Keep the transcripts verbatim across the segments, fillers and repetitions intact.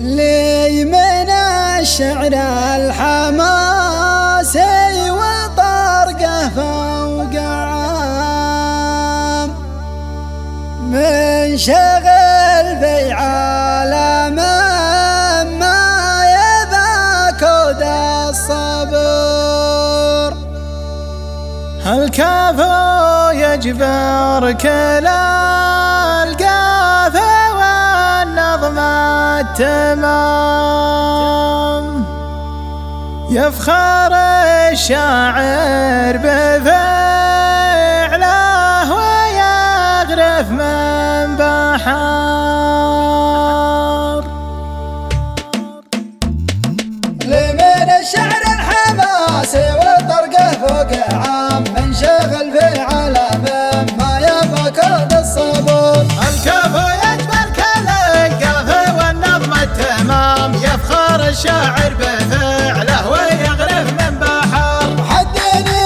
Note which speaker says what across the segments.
Speaker 1: لي من الشعر الحماسي وطرقه فوق عام، من شغل في عالم ما يذاك ذا الصبر.
Speaker 2: الكافو يجبر كل القافة والنظم التمام، يفخر الشاعر بفعله ويغرف من بحار.
Speaker 1: لمن الشعر الحماسي وطرقه فوق عام، من شغل في عالم ما يفك ذا الصبر.
Speaker 2: الكافو يجبر كل القافة والنظم التمام، يفخر الشاعر بفعله ويغرف من بحر.
Speaker 1: حدني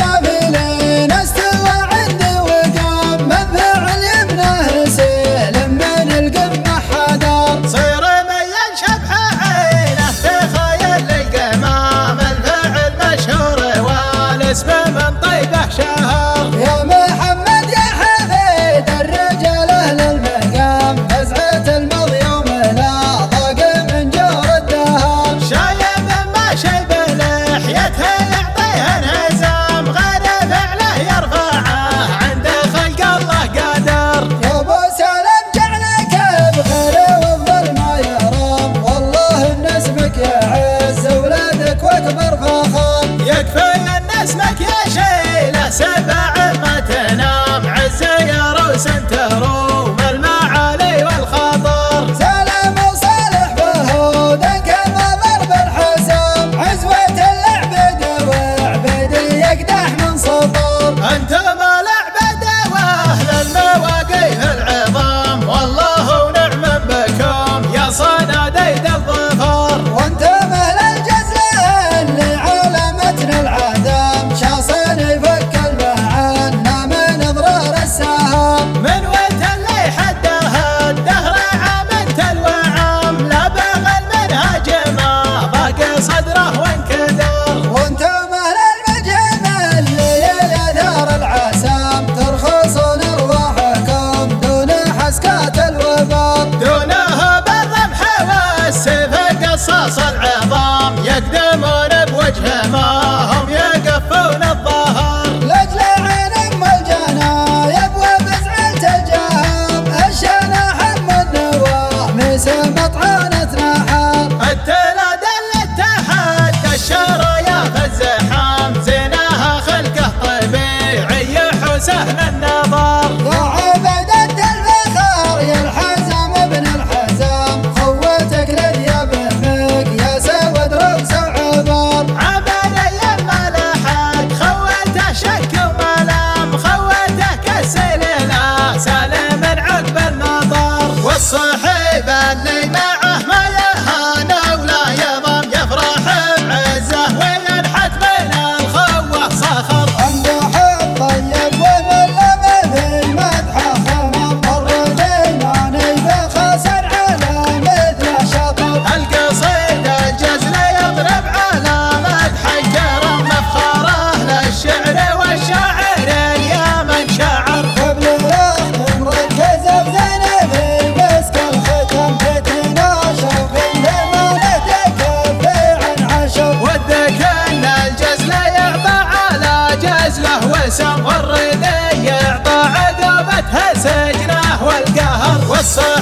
Speaker 1: للقافلين استوى عندي وقام، من فعل يمنه سيل من القمة حذر.
Speaker 2: صير من ينشبح عينه تخيل القمام، الفعل مشهور والاسم من طيبه شهر.
Speaker 1: يا محمد يا حفيد الرجال اهل المقام، فزعة المضي وملا ضاق من جور الدهر.
Speaker 2: شايب ما شيب لحيته يعطيه انهزام، غير فعله يرفعه عند خلق الله قادر.
Speaker 1: يا ابو سلام جعلك بخير وافضل ما يرام، والله ان اسمك يعز اولادك واكبر فخر.
Speaker 2: يكفي ان اسمك يا شيله سبع ما تنام، عز يا روس تروم المعالي والخطر.
Speaker 1: سلام وصالح فهود كما ضرب الحسام، عزوة العبد وعبد يقدح من سطر.
Speaker 2: انتم العبد واهل المواقف العظام، والله ونعم بكم يا صناديد الظفر.
Speaker 1: وانتم اهل الجزله اللي علمتنا العدام، شاصين يفك المعنا من اضرار السهام.
Speaker 2: من وانت اللي حدها الدهر عامت الوعام، لا بغل منهج ما باقي صدره وانكدر.
Speaker 1: وانتم اهل المجهم اللي يثار العسام، ترخصون ارواحكم دون حسكات الوبر.
Speaker 2: دونه بالرمح والسيف قصاص العظام، يقدمون بوجه ما هم يقفون الظهر.
Speaker 1: لاجل عين ام الجنايب وبزعة الجهام، الشنا حم النواميس مطعنة نحر.
Speaker 2: التلاد اللي تحدى الشرايا في الزحام، زينها خلقه طبيعي وسهل النظر.
Speaker 1: يا عبدة الفخر يا الحزام ابن الحزام، خوتك لدي بهمك يا سود رؤوس وعبر.
Speaker 2: عملي يما لحق خوته شك وملام، خوته كالسليلة سالم عقب النظر. والصحيب اللي معه ما يهان ولا يضم، يفرح بعزه وينحت من الخوه صخر.
Speaker 1: امدح الطيب ومن لم في المدح خمام، الرجل ماني بخسر على مثل شطر.
Speaker 2: القصيد الجزل يضرب على مدح الكرم، مفخره للشعر والشاعر يا من شعر.
Speaker 1: قبل الاخت مركز بزينب المسك الختم، تتناشر في ثمانتك في عن عشر.
Speaker 2: ودك ان الجزل يعطى على جزله وسم، والردي يعطى عقوبتها سجنه والقهر. والص